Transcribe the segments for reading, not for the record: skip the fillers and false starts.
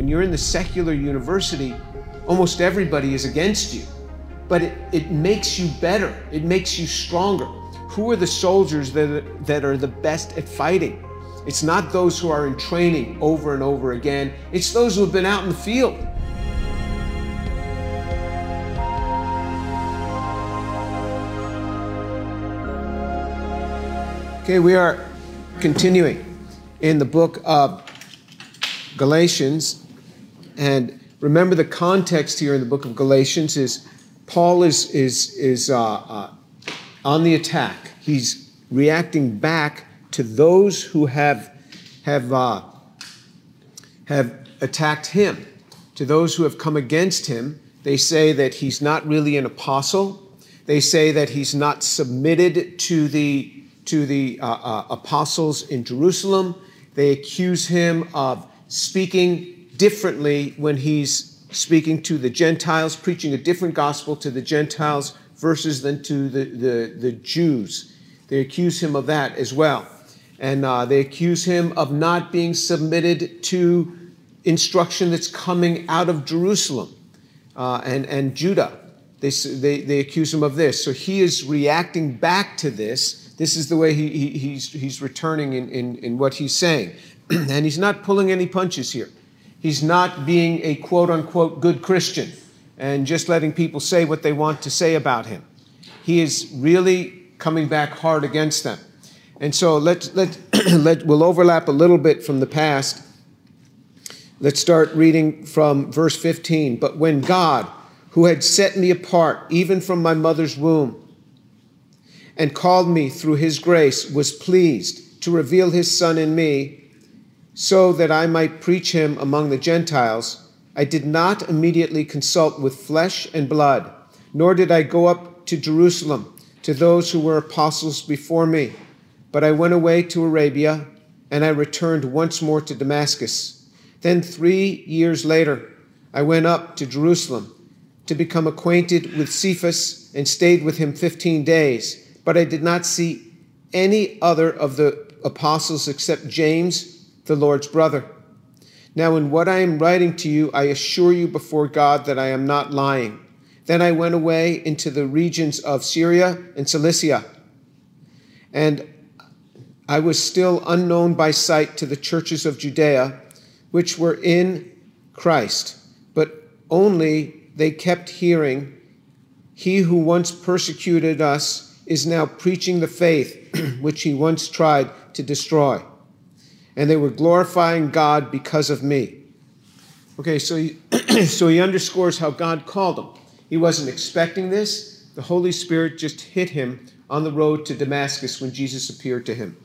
when you're in the secular university, almost everybody is against you. But it makes you better. It makes you stronger. Who are the soldiers that are the best at fighting? It's not those who are in training over and over again. It's those who have been out in the field. Okay, we are continuing in the book of Galatians. And remember, the context here in the book of Galatians is Paul is on the attack. He's reacting back to those who have attacked him, to those who have come against him. They say that he's not really an apostle. They say that he's not submitted to the apostles in Jerusalem. They accuse him of speaking differently when he's speaking to the Gentiles, preaching a different gospel to the Gentiles versus than to the Jews. They accuse him of that as well. And they accuse him of not being submitted to instruction that's coming out of Jerusalem and Judah. They accuse him of this. So he is reacting back to this. This is the way he's returning in what he's saying. And he's not pulling any punches here. He's not being a quote-unquote good Christian and just letting people say what they want to say about him. He is really coming back hard against them. And so we'll overlap a little bit from the past. Let's start reading from verse 15. But when God, who had set me apart even from my mother's womb, and called me through his grace, was pleased to reveal his Son in me, so that I might preach him among the Gentiles, I did not immediately consult with flesh and blood, nor did I go up to Jerusalem to those who were apostles before me. But I went away to Arabia, and I returned once more to Damascus. Then 3 years later, I went up to Jerusalem to become acquainted with Cephas and stayed with him 15 days. But I did not see any other of the apostles except James, the Lord's brother. Now in what I am writing to you, I assure you before God that I am not lying. Then I went away into the regions of Syria and Cilicia, and I was still unknown by sight to the churches of Judea, which were in Christ, but only they kept hearing, he who once persecuted us is now preaching the faith which he once tried to destroy. And they were glorifying God because of me. Okay, so he underscores how God called him. He wasn't expecting this. The Holy Spirit just hit him on the road to Damascus when Jesus appeared to him.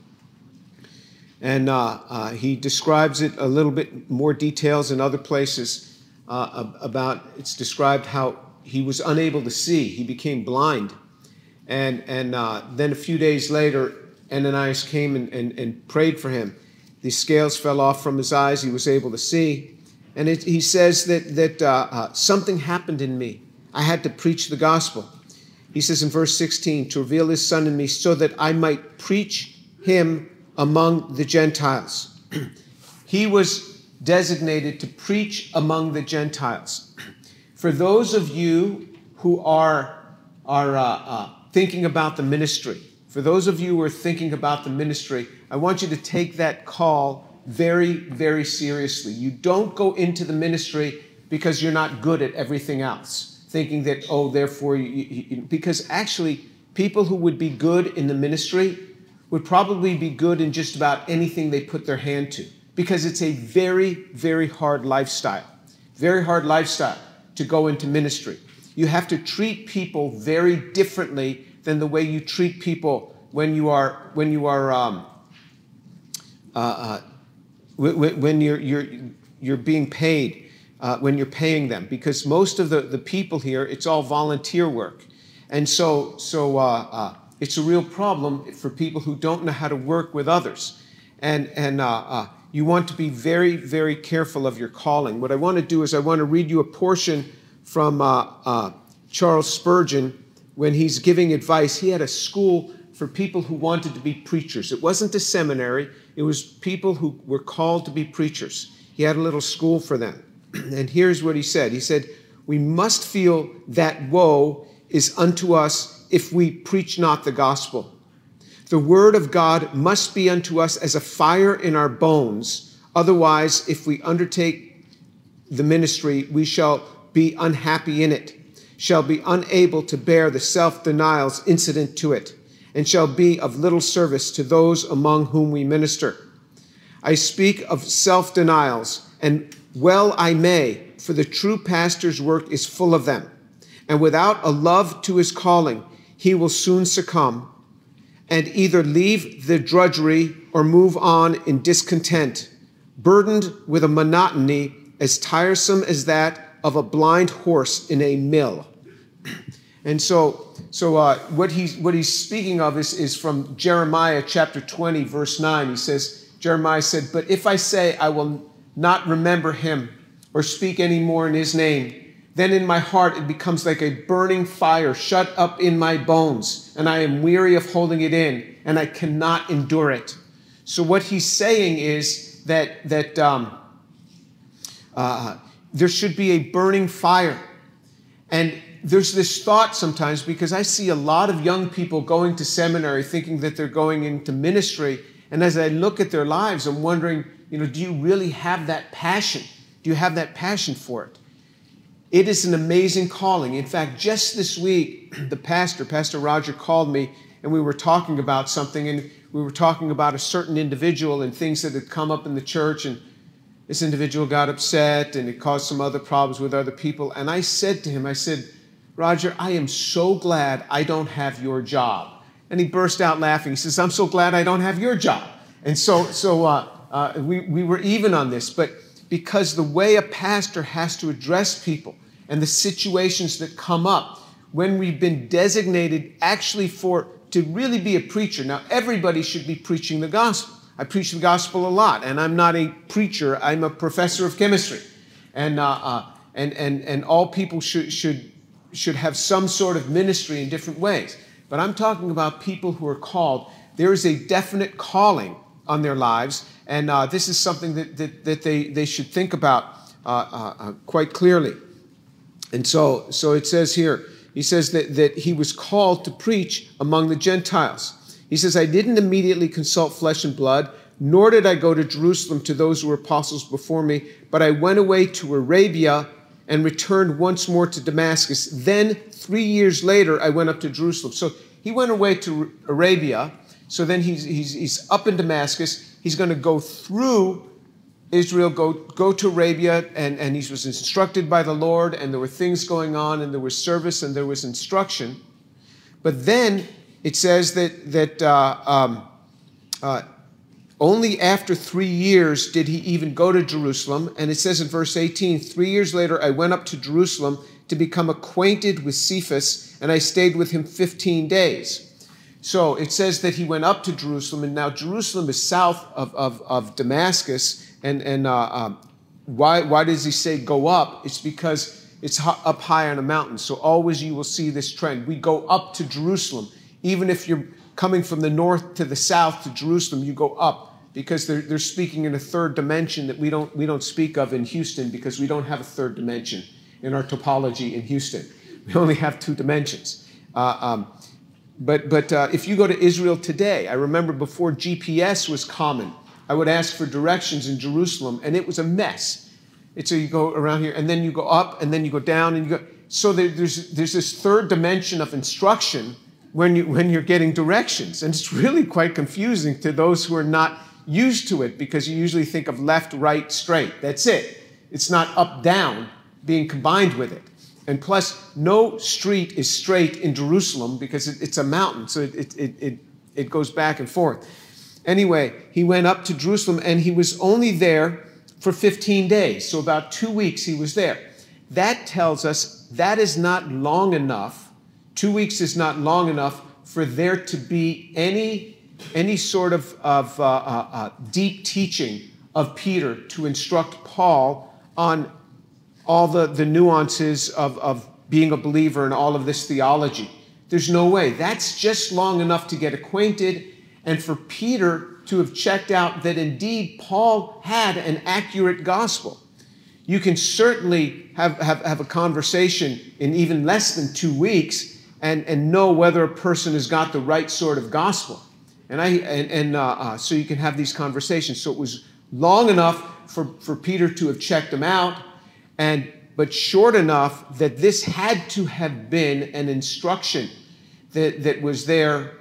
And he describes it a little bit more details in other places about, it's described how he was unable to see. He became blind. And then a few days later, Ananias came and prayed for him. The scales fell off from his eyes. He was able to see. And he says that something happened in me. I had to preach the gospel. He says in verse 16, to reveal his Son in me so that I might preach him among the Gentiles. He was designated to preach among the Gentiles. For those of you who are thinking about the ministry, for those of you who are thinking about the ministry, I want you to take that call very, very seriously. You don't go into the ministry because you're not good at everything else, thinking that, therefore, because actually people who would be good in the ministry would probably be good in just about anything they put their hand to, because it's a very, very hard lifestyle to go into ministry. You have to treat people very differently than the way you treat people when you're being paid, when you're paying them, because most of the people here, it's all volunteer work, and so it's a real problem for people who don't know how to work with others, and you want to be very, very careful of your calling. What I want to do is I want to read you a portion from Charles Spurgeon when he's giving advice. He had a school for people who wanted to be preachers. It wasn't a seminary. It was people who were called to be preachers. He had a little school for them. And here's what he said. He said, we must feel that woe is unto us if we preach not the gospel. The word of God must be unto us as a fire in our bones. Otherwise, if we undertake the ministry, we shall be unhappy in it, shall be unable to bear the self-denials incident to it, and shall be of little service to those among whom we minister. I speak of self-denials, and well I may, for the true pastor's work is full of them. And without a love to his calling, he will soon succumb and either leave the drudgery or move on in discontent, burdened with a monotony as tiresome as that of a blind horse in a mill. And so what he's speaking of is from Jeremiah chapter 20, verse 9. He says, Jeremiah said, but if I say I will not remember him or speak any more in his name, then in my heart it becomes like a burning fire shut up in my bones, and I am weary of holding it in, and I cannot endure it. So what he's saying is that there should be a burning fire. And there's this thought sometimes, because I see a lot of young people going to seminary thinking that they're going into ministry, and as I look at their lives, I'm wondering, do you really have that passion? Do you have that passion for it? It is an amazing calling. In fact, just this week, the Pastor Roger, called me, and we were talking about something, and we were talking about a certain individual and things that had come up in the church, and this individual got upset, and it caused some other problems with other people. And I said to him, I said, Roger, I am so glad I don't have your job. And he burst out laughing. He says, I'm so glad I don't have your job. And so we were even on this, but because the way a pastor has to address people and the situations that come up when we've been designated actually to really be a preacher. Now, everybody should be preaching the gospel. I preach the gospel a lot, and I'm not a preacher. I'm a professor of chemistry. And all people should have some sort of ministry in different ways. But I'm talking about people who are called. There is a definite calling on their lives, and this is something that they should think about quite clearly. And so it says here, he says that he was called to preach among the Gentiles. He says, I didn't immediately consult flesh and blood, nor did I go to Jerusalem to those who were apostles before me, but I went away to Arabia and returned once more to Damascus. Then 3 years later, I went up to Jerusalem. So he went away to Arabia. So then he's up in Damascus. He's going to go through Israel, go to Arabia, and he was instructed by the Lord, and there were things going on, and there was service, and there was instruction. But then it says that only after 3 years did he even go to Jerusalem. And it says in verse 18, 3 years later, I went up to Jerusalem to become acquainted with Cephas, and I stayed with him 15 days. So it says that he went up to Jerusalem, and now Jerusalem is south of Damascus. And why does he say go up? It's because it's up high on a mountain. So always you will see this trend. We go up to Jerusalem. Even if you're coming from the north to the south to Jerusalem, you go up, because they're speaking in a third dimension that we don't speak of in Houston, because we don't have a third dimension in our topology in Houston. We only have 2 dimensions. But if you go to Israel today, I remember before GPS was common, I would ask for directions in Jerusalem, and it was a mess. So you go around here, and then you go up, and then you go down, and you go. So there's this third dimension of instruction when you're getting directions, and it's really quite confusing to those who are not used to it, because you usually think of left, right, straight. That's it. It's not up, down being combined with it. And plus, no street is straight in Jerusalem because it's a mountain, so it goes back and forth. Anyway, he went up to Jerusalem, and he was only there for 15 days. So about 2 weeks he was there. That tells us that is not long enough. 2 weeks is not long enough for there to be any sort of deep teaching of Peter to instruct Paul on all the nuances of being a believer and all of this theology. There's no way. That's just long enough to get acquainted, and for Peter to have checked out that indeed Paul had an accurate gospel. You can certainly have a conversation in even less than 2 weeks and know whether a person has got the right sort of gospel. So you can have these conversations. So it was long enough for Peter to have checked them out, but short enough that this had to have been an instruction that was there,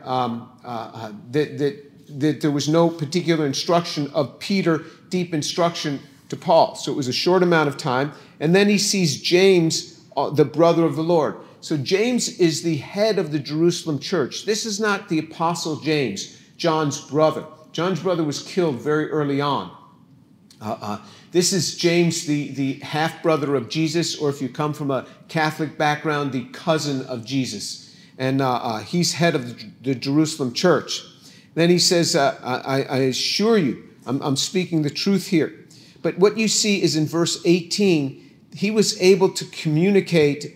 that there was no particular instruction of Peter, deep instruction to Paul. So it was a short amount of time. And then he sees James, the brother of the Lord. So James is the head of the Jerusalem church. This is not the Apostle James, John's brother. John's brother was killed very early on. This is James, the half-brother of Jesus, or if you come from a Catholic background, the cousin of Jesus. And he's head of the Jerusalem church. Then he says, I assure you, I'm speaking the truth here. But what you see is in verse 18, he was able to communicate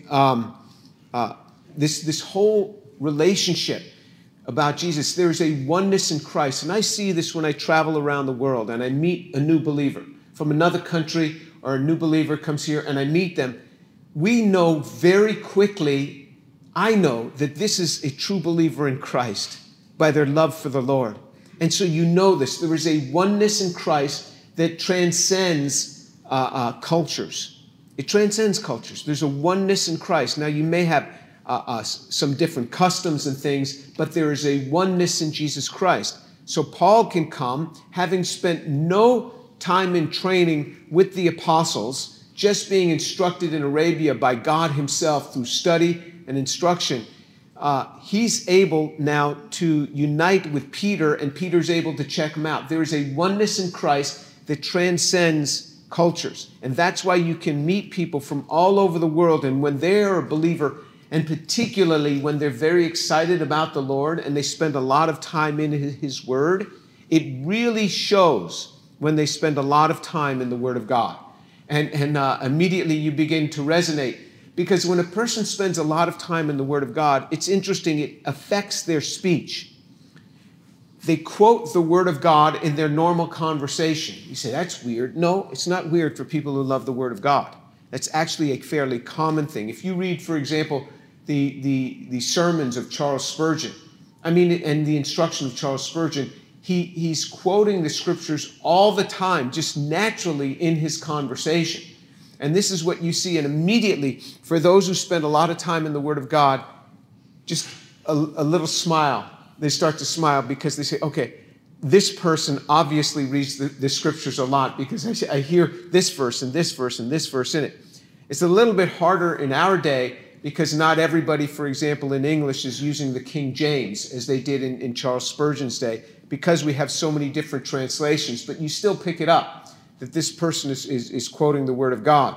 this whole relationship about Jesus. There is a oneness in Christ. And I see this when I travel around the world and I meet a new believer from another country, or a new believer comes here and I meet them. We know very quickly, I know that this is a true believer in Christ by their love for the Lord. And so you know this. There is a oneness in Christ that transcends cultures. It transcends cultures. There's a oneness in Christ. Now, you may have some different customs and things, but there is a oneness in Jesus Christ. So Paul can come, having spent no time in training with the apostles, just being instructed in Arabia by God himself through study and instruction. He's able now to unite with Peter, and Peter's able to check him out. There is a oneness in Christ that transcends cultures. And that's why you can meet people from all over the world, and when they're a believer, and particularly when they're very excited about the Lord and they spend a lot of time in his word, it really shows when they spend a lot of time in the Word of God. And immediately you begin to resonate. Because when a person spends a lot of time in the Word of God, it's interesting, it affects their speech. They quote the Word of God in their normal conversation. You say, that's weird. No, it's not weird for people who love the Word of God. That's actually a fairly common thing. If you read, for example, the sermons of Charles Spurgeon, and the instruction of Charles Spurgeon, he's quoting the scriptures all the time, just naturally in his conversation. And this is what you see. And immediately, for those who spend a lot of time in the Word of God, just a little smile. They start to smile because they say, okay, this person obviously reads the scriptures a lot because I hear this verse and this verse and this verse in it. It's a little bit harder in our day because not everybody, for example, in English is using the King James as they did in Charles Spurgeon's day, because we have so many different translations, but you still pick it up that this person is quoting the Word of God.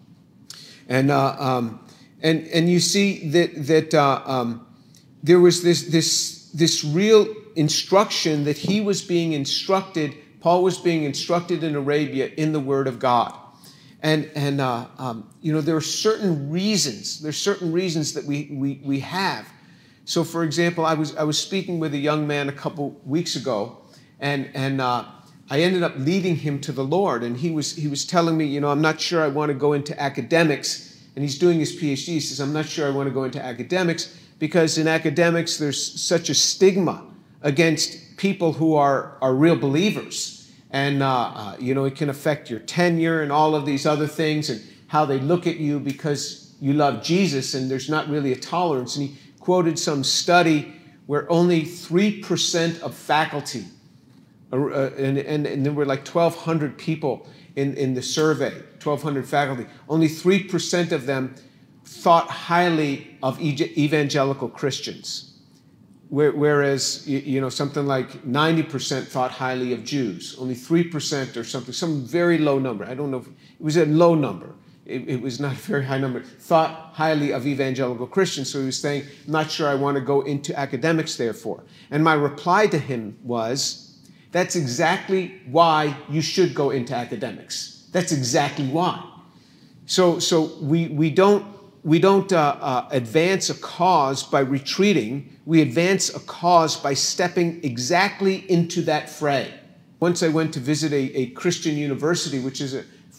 And you see that there was this real instruction that he was being instructed, Paul was being instructed in Arabia in the Word of God. And there are certain reasons. There's certain reasons that we have. So, for example, I was speaking with a young man a couple weeks ago, and I ended up leading him to the Lord. And he was telling me, I'm not sure I want to go into academics. And he's doing his PhD. He says, I'm not sure I want to go into academics because in academics there's such a stigma against people who are real believers. And, it can affect your tenure and all of these other things and how they look at you because you love Jesus, and there's not really a tolerance. And he quoted some study where only 3% of faculty, and there were like 1,200 people in the survey, 1,200 faculty, only 3% of them thought highly of evangelical Christians. Whereas, something like 90% thought highly of Jews. Only 3% or something, some very low number. I don't know if it was a low number. It was not a very high number. Thought highly of evangelical Christians. So he was saying, I'm not sure I want to go into academics, therefore. And my reply to him was, that's exactly why you should go into academics. That's exactly why. So we don't advance a cause by retreating. We advance a cause by stepping exactly into that fray. Once I went to visit a Christian university, which is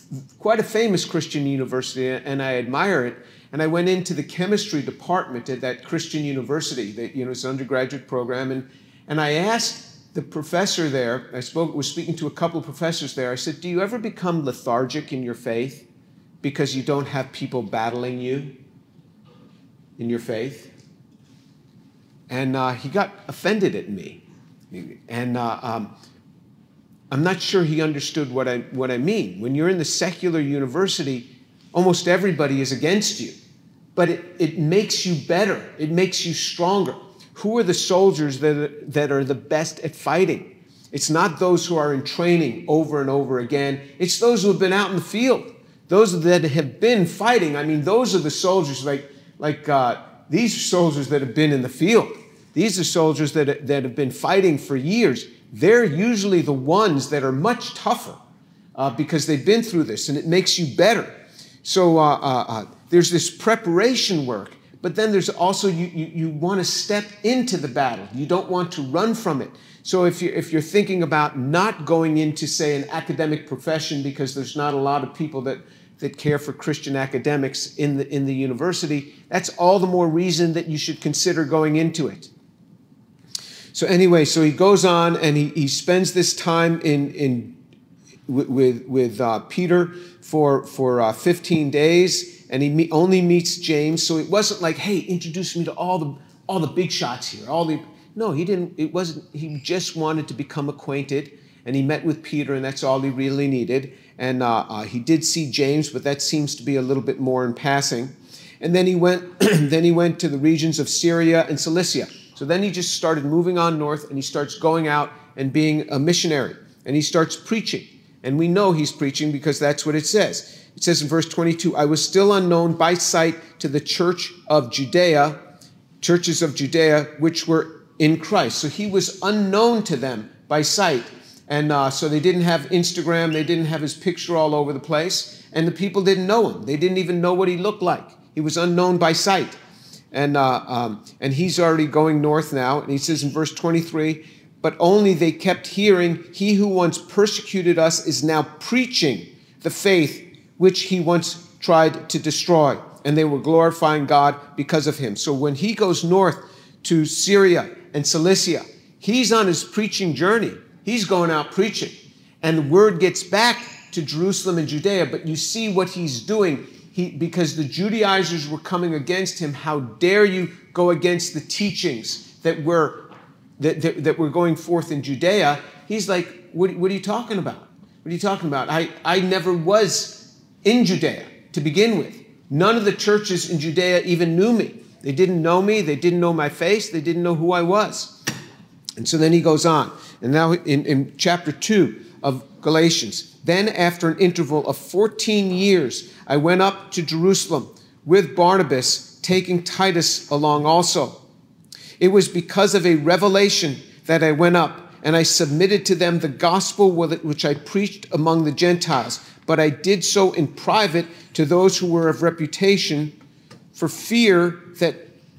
quite a famous Christian university, and I admire it. And I went into the chemistry department at that Christian university, that, it's an undergraduate program, and I asked the professor there, was speaking to a couple of professors there, I said, do you ever become lethargic in your faith because you don't have people battling you in your faith? And he got offended at me. And I'm not sure he understood what I mean. When you're in the secular university, almost everybody is against you. But it makes you better. It makes you stronger. Who are the soldiers that are the best at fighting? It's not those who are in training over and over again. It's those who have been out in the field. Those that have been fighting. I mean, those are the soldiers these are soldiers that have been in the field. These are soldiers that have been fighting for years. They're usually the ones that are much tougher because they've been through this, and it makes you better. So there's this preparation work, but then there's also you want to step into the battle. You don't want to run from it. So if you're thinking about not going into, say, an academic profession, because there's not a lot of people that care for Christian academics in the university, that's all the more reason that you should consider going into it. So anyway, so he goes on and he spends this time with Peter for 15 days, and he only meets James. So it wasn't like, hey, introduce me to all the big shots here. No, he didn't. It wasn't. He just wanted to become acquainted, and he met with Peter, and that's all he really needed. And he did see James, but that seems to be a little bit more in passing. And then he went. Then he went to the regions of Syria and Cilicia. So then he just started moving on north, and he starts going out and being a missionary, and he starts preaching. And we know he's preaching because that's what it says. It says in verse 22, I was still unknown by sight to the churches of Judea, which were in Christ. So he was unknown to them by sight. And so they didn't have Instagram. They didn't have his picture all over the place. And the people didn't know him. They didn't even know what he looked like. He was unknown by sight. And he's already going north now. And he says in verse 23, but only they kept hearing, he who once persecuted us is now preaching the faith which he once tried to destroy. And they were glorifying God because of him. So when he goes north to Syria and Cilicia, he's on his preaching journey. He's going out preaching. And the word gets back to Jerusalem and Judea, but you see what he's doing. Because the Judaizers were coming against him, how dare you go against the teachings that were going forth in Judea? He's like, what are you talking about? What are you talking about? I never was in Judea to begin with. None of the churches in Judea even knew me. They didn't know me. They didn't know my face. They didn't know who I was. And so then he goes on. And now in chapter 2 of Galatians, then after an interval of 14 years, I went up to Jerusalem with Barnabas, taking Titus along also. It was because of a revelation that I went up, and I submitted to them the gospel which I preached among the Gentiles. But I did so in private to those who were of reputation, for fear that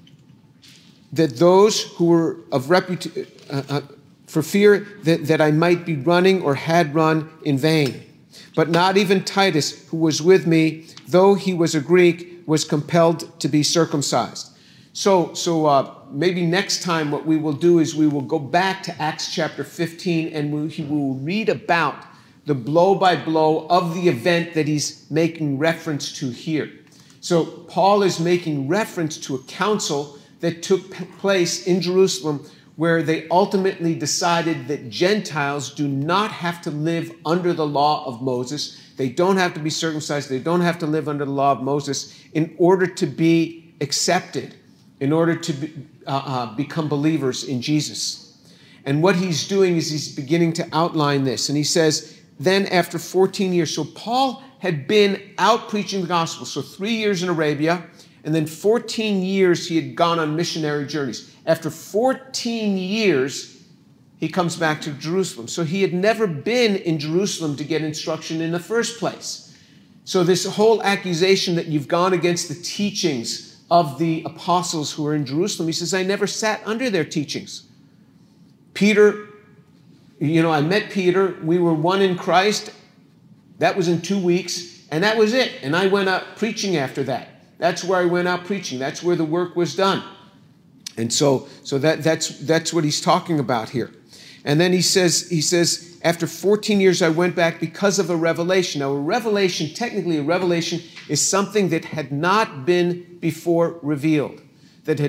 those who were of reputation, for fear that I might be running or had run in vain. But not even Titus, who was with me, though he was a Greek, was compelled to be circumcised. So maybe next time what we will do is we will go back to Acts chapter 15, and we will read about the blow-by-blow of the event that he's making reference to here. So Paul is making reference to a council that took place in Jerusalem, where they ultimately decided that Gentiles do not have to live under the law of Moses. They don't have to be circumcised. They don't have to live under the law of Moses in order to be accepted, in order to become believers in Jesus. And what he's doing is he's beginning to outline this. And he says, then after 14 years, so Paul had been out preaching the gospel. So 3 years in Arabia, and then 14 years he had gone on missionary journeys. After 14 years, he comes back to Jerusalem. So he had never been in Jerusalem to get instruction in the first place. So this whole accusation that you've gone against the teachings of the apostles who were in Jerusalem, he says, I never sat under their teachings. Peter, I met Peter. We were one in Christ. That was in 2 weeks, and that was it. And I went out preaching after that. That's where I went out preaching. That's where the work was done. And so that's what he's talking about here. And then he says, after 14 years, I went back because of a revelation. Now, technically a revelation is something that had not been before revealed. That's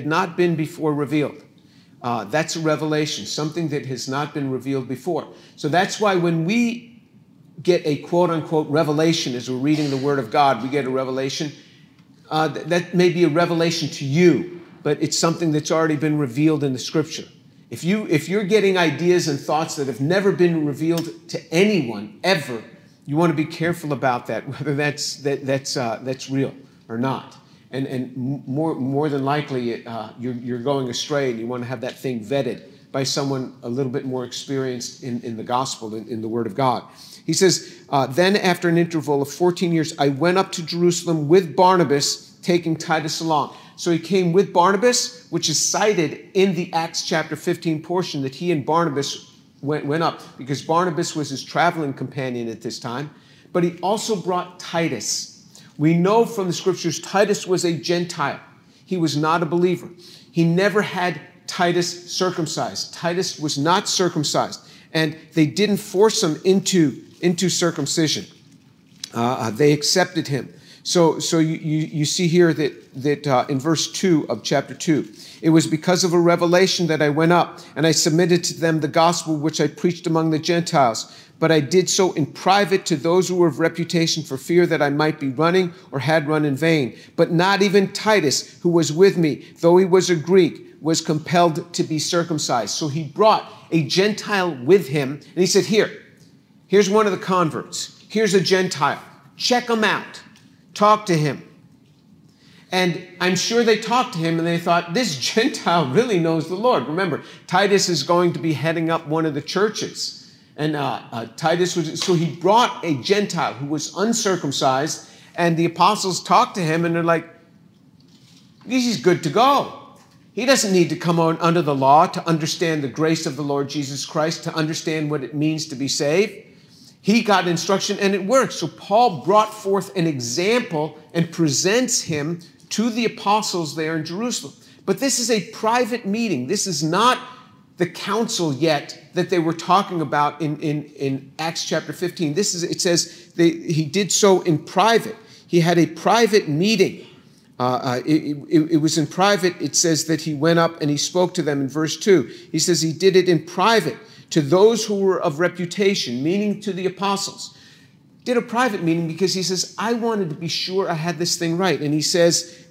a revelation, something that has not been revealed before. So that's why when we get a quote-unquote revelation as we're reading the Word of God, we get a revelation. That may be a revelation to you, but it's something that's already been revealed in the Scripture. If you're getting ideas and thoughts that have never been revealed to anyone ever, you want to be careful about that, whether that's real or not. And more than likely, you're going astray, and you want to have that thing vetted by someone a little bit more experienced in the gospel, in the Word of God. He says, then after an interval of 14 years, I went up to Jerusalem with Barnabas, taking Titus along. So he came with Barnabas, which is cited in the Acts chapter 15 portion, that he and Barnabas went up, because Barnabas was his traveling companion at this time. But he also brought Titus. We know from the Scriptures Titus was a Gentile. He was not a believer. He never had Titus circumcised. Titus was not circumcised, and they didn't force him into circumcision. They accepted him. So you see here that in verse 2 of chapter 2, it was because of a revelation that I went up, and I submitted to them the gospel which I preached among the Gentiles. But I did so in private to those who were of reputation, for fear that I might be running or had run in vain. But not even Titus, who was with me, though he was a Greek, was compelled to be circumcised. So he brought a Gentile with him, and he said, here's one of the converts. Here's a Gentile. Check him out. Talk to him. And I'm sure they talked to him and they thought, this Gentile really knows the Lord. Remember, Titus is going to be heading up one of the churches. And so he brought a Gentile who was uncircumcised, and the apostles talked to him and they're like, he's good to go. He doesn't need to come on under the law to understand the grace of the Lord Jesus Christ, to understand what it means to be saved. He got instruction and it worked. So Paul brought forth an example and presents him to the apostles there in Jerusalem. But this is a private meeting. This is not the council yet that they were talking about in Acts chapter 15. It says he did so in private. He had a private meeting. It was in private. It says that he went up and he spoke to them in verse 2. He says he did it in private to those who were of reputation, meaning to the apostles. Did a private meeting because he says, I wanted to be sure I had this thing right. And he says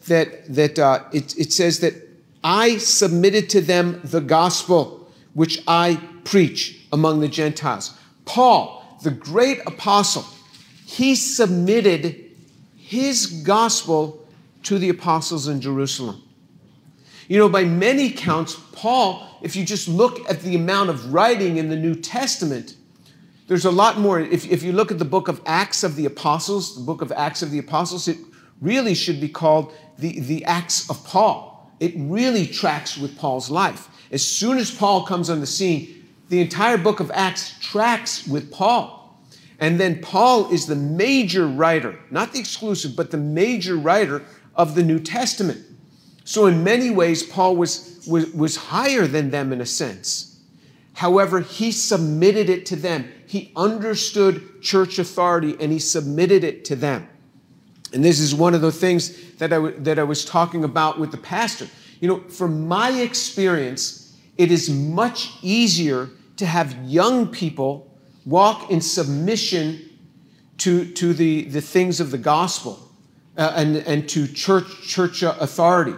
it says that I submitted to them the gospel which I preach among the Gentiles. Paul, the great apostle, he submitted his gospel to the apostles in Jerusalem. You know, by many counts, Paul, if you just look at the amount of writing in the New Testament, there's a lot more. If you look at the book of Acts of the Apostles, it really should be called the Acts of Paul. It really tracks with Paul's life. As soon as Paul comes on the scene, the entire book of Acts tracks with Paul. And then Paul is the major writer, not the exclusive, but the major writer of the New Testament. So in many ways, Paul was higher than them in a sense. However, he submitted it to them. He understood church authority and he submitted it to them. And this is one of the things that I was talking about with the pastor. You know, from my experience, it is much easier to have young people walk in submission to the things of the gospel and to church authority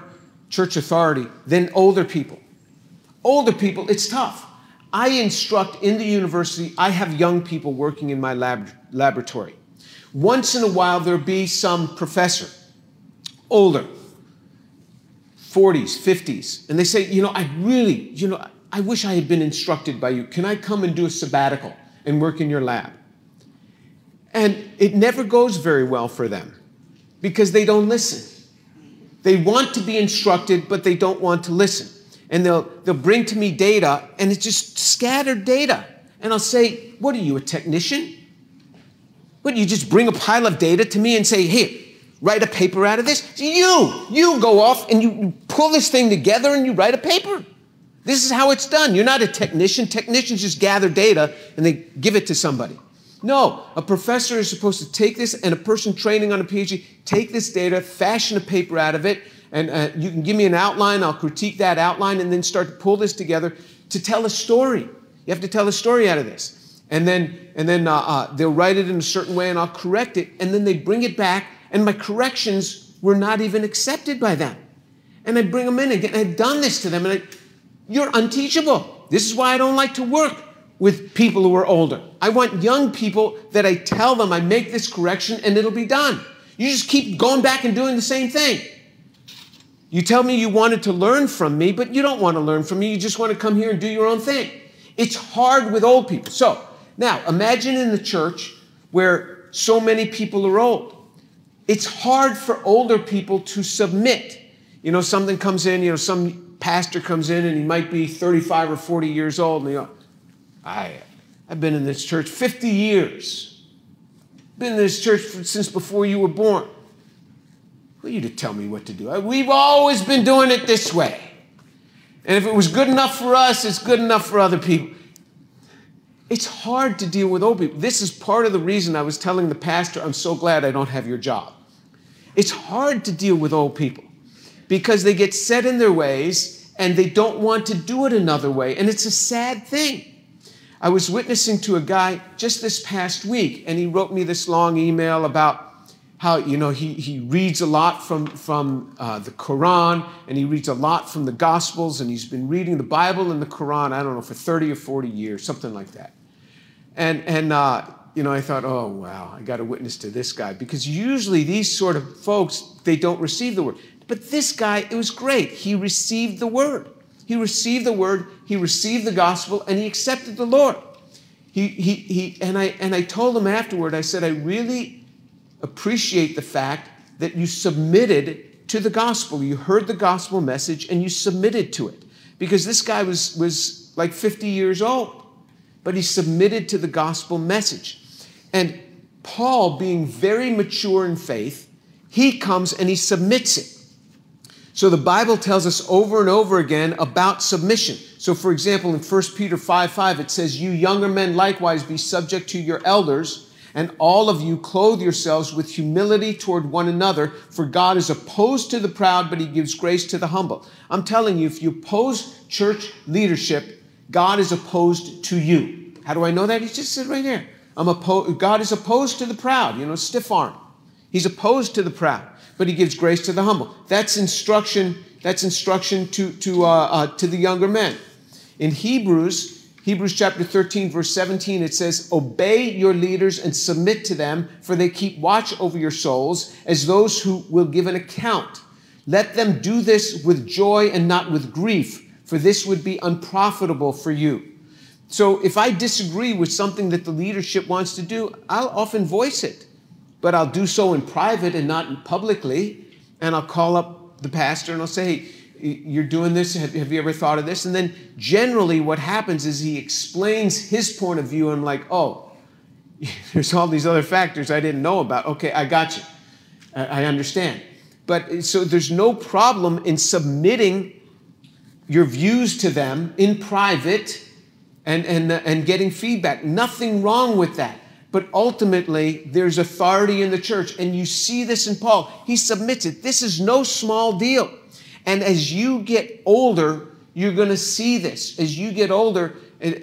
than older people. Older people, it's tough. I instruct in the university. I have young people working in my laboratory. Once in a while, there'll be some professor, older, 40s, 50s, and they say, I wish I had been instructed by you. Can I come and do a sabbatical and work in your lab? And it never goes very well for them because they don't listen. They want to be instructed, but they don't want to listen. And they'll bring to me data, and it's just scattered data. And I'll say, what are you, a technician? What, you just bring a pile of data to me and say, here, write a paper out of this? You go off and you pull this thing together and you write a paper. This is how it's done. You're not a technician. Technicians just gather data and they give it to somebody. No, a professor is supposed to take this, and a person training on a PhD, take this data, fashion a paper out of it, and you can give me an outline, I'll critique that outline, and then start to pull this together to tell a story. You have to tell a story out of this. And then they'll write it in a certain way, and I'll correct it, and then they bring it back, and my corrections were not even accepted by them. And I bring them in again, and I've done this to them, and you're unteachable. This is why I don't like to work with people who are older. I want young people that I tell them I make this correction and it'll be done. You just keep going back and doing the same thing. You tell me you wanted to learn from me, but you don't want to learn from me. You just want to come here and do your own thing. It's hard with old people. So now imagine in the church where so many people are old. It's hard for older people to submit. Something comes in, some pastor comes in and he might be 35 or 40 years old and they go, I've been in this church 50 years. Been in this church since before you were born. Who are you to tell me what to do? We've always been doing it this way. And if it was good enough for us, it's good enough for other people. It's hard to deal with old people. This is part of the reason I was telling the pastor, I'm so glad I don't have your job. It's hard to deal with old people because they get set in their ways and they don't want to do it another way. And it's a sad thing. I was witnessing to a guy just this past week, and he wrote me this long email about how, he reads a lot from the Quran, and he reads a lot from the Gospels, and he's been reading the Bible and the Quran, I don't know, for 30 or 40 years, something like that. And I thought, oh, wow, I got to witness to this guy, because usually these sort of folks, they don't receive the word. But this guy, it was great. He received the word. He received the word, he received the gospel, and he accepted the Lord. And I told him afterward, I said, I really appreciate the fact that you submitted to the gospel. You heard the gospel message and you submitted to it. Because this guy was like 50 years old, but he submitted to the gospel message. And Paul, being very mature in faith, he comes and he submits it. So the Bible tells us over and over again about submission. So for example, in 1 Peter 5:5, it says, you younger men likewise be subject to your elders, and all of you clothe yourselves with humility toward one another, for God is opposed to the proud, but he gives grace to the humble. I'm telling you, if you oppose church leadership, God is opposed to you. How do I know that? He just said right here. God is opposed to the proud, stiff arm. He's opposed to the proud, but he gives grace to the humble. That's instruction. That's instruction to the younger men. In Hebrews chapter 13, verse 17, it says, obey your leaders and submit to them, for they keep watch over your souls as those who will give an account. Let them do this with joy and not with grief, for this would be unprofitable for you. So if I disagree with something that the leadership wants to do, I'll often voice it. But I'll do so in private and not publicly. And I'll call up the pastor and I'll say, hey, you're doing this. Have you ever thought of this? And then generally what happens is he explains his point of view. And I'm like, oh, there's all these other factors I didn't know about. Okay, I got you. I understand. But so there's no problem in submitting your views to them in private and getting feedback. Nothing wrong with that. But ultimately, there's authority in the church. And you see this in Paul. He submits it. This is no small deal. And as you get older, you're going to see this. As you get older,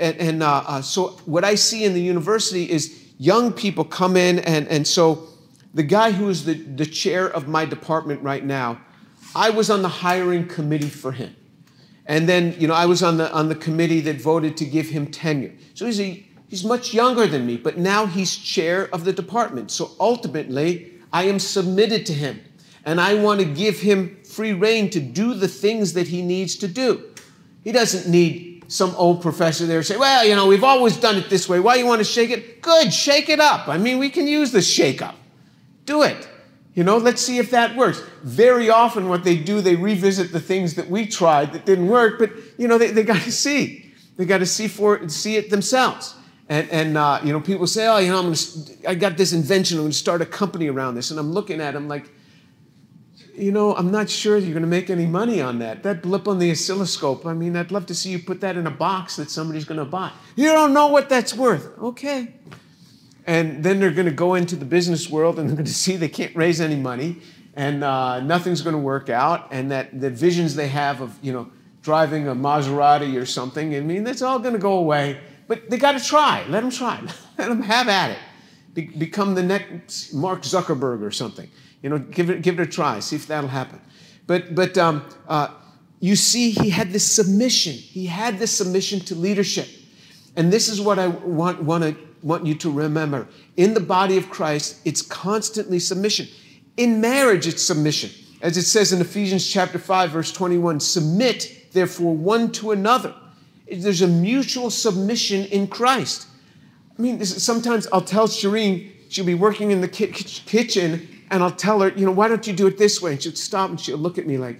so what I see in the university is young people come in. And so the guy who is the chair of my department right now, I was on the hiring committee for him. And then, I was on the committee that voted to give him tenure. So he's much younger than me, but now he's chair of the department. So ultimately, I am submitted to him. And I want to give him free rein to do the things that he needs to do. He doesn't need some old professor there to say, well, we've always done it this way. Why you want to shake it? Good, shake it up. I mean, we can use the shake up. Do it. Let's see if that works. Very often what they do, they revisit the things that we tried that didn't work, but, they got to see. They got to see it themselves. And people say, oh, I got this invention. I'm going to start a company around this. And I'm looking at them like, I'm not sure you're going to make any money on that. That blip on the oscilloscope, I'd love to see you put that in a box that somebody's going to buy. You don't know what that's worth. Okay. And then they're going to go into the business world and they're going to see they can't raise any money and nothing's going to work out. And that the visions they have of, driving a Maserati or something, that's all going to go away. But they got to try. Let them try. Let them have at it. Become the next Mark Zuckerberg or something. Give it a try. See if that'll happen. But you see, he had this submission. He had this submission to leadership. And this is what I want you to remember. In the body of Christ, it's constantly submission. In marriage, it's submission. As it says in Ephesians chapter 5, verse 21, submit, therefore, one to another. There's a mutual submission in Christ. Sometimes I'll tell Shireen, she'll be working in the kitchen, and I'll tell her, why don't you do it this way? And she'll stop and she'll look at me like,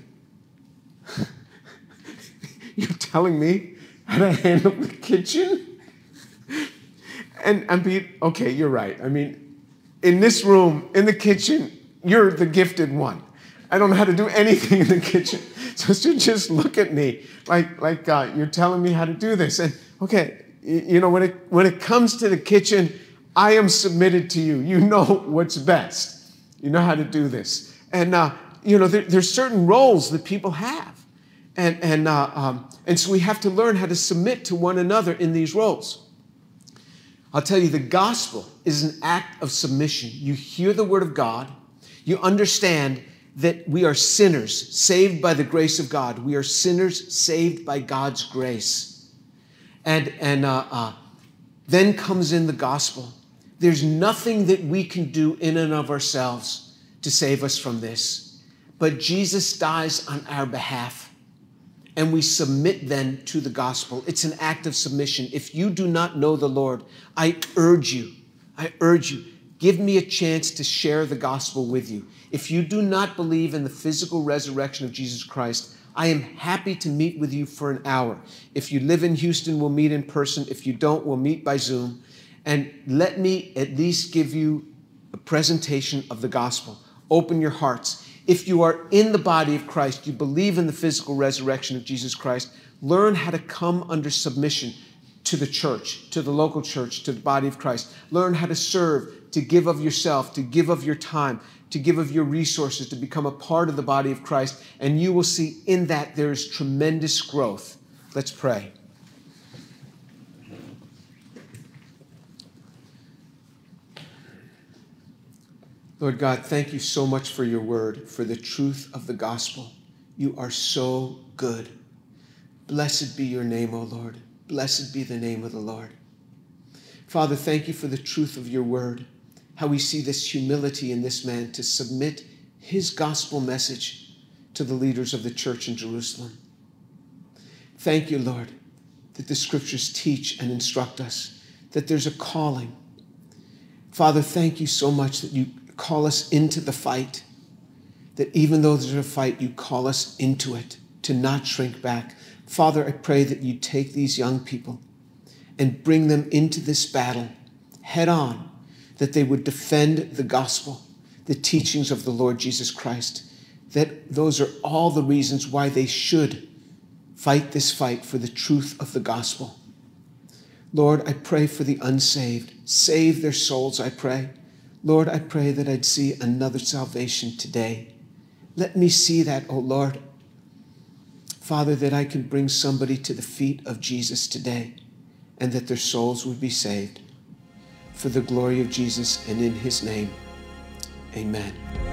you're telling me how to handle the kitchen? And okay, you're right. In this room, in the kitchen, you're the gifted one. I don't know how to do anything in the kitchen. So she'll just look at me like you're telling me how to do this. And okay, when it comes to the kitchen, I am submitted to you. You know what's best. You know how to do this. And, there's certain roles that people have. And so we have to learn how to submit to one another in these roles. I'll tell you, the gospel is an act of submission. You hear the word of God. You understand that we are sinners saved by the grace of God. We are sinners saved by God's grace. And then comes in the gospel. There's nothing that we can do in and of ourselves to save us from this. But Jesus dies on our behalf. And we submit then to the gospel. It's an act of submission. If you do not know the Lord, I urge you, give me a chance to share the gospel with you. If you do not believe in the physical resurrection of Jesus Christ, I am happy to meet with you for an hour. If you live in Houston, we'll meet in person. If you don't, we'll meet by Zoom. And let me at least give you a presentation of the gospel. Open your hearts. If you are in the body of Christ, you believe in the physical resurrection of Jesus Christ, learn how to come under submission to the church, to the local church, to the body of Christ. Learn how to serve, to give of yourself, to give of your time, to give of your resources, to become a part of the body of Christ. And you will see in that there is tremendous growth. Let's pray. Lord God, thank you so much for your word, for the truth of the gospel. You are so good. Blessed be your name, O Lord. Blessed be the name of the Lord. Father, thank you for the truth of your word, how we see this humility in this man to submit his gospel message to the leaders of the church in Jerusalem. Thank you, Lord, that the scriptures teach and instruct us, that there's a calling. Father, thank you so much that you call us into the fight, that even though there's a fight, you call us into it, to not shrink back. Father, I pray that you take these young people and bring them into this battle head on, that they would defend the gospel, the teachings of the Lord Jesus Christ, that those are all the reasons why they should fight this fight for the truth of the gospel. Lord, I pray for the unsaved. Save their souls, I pray. Lord, I pray that I'd see another salvation today. Let me see that, oh Lord. Father, that I can bring somebody to the feet of Jesus today and that their souls would be saved. For the glory of Jesus and in his name, amen.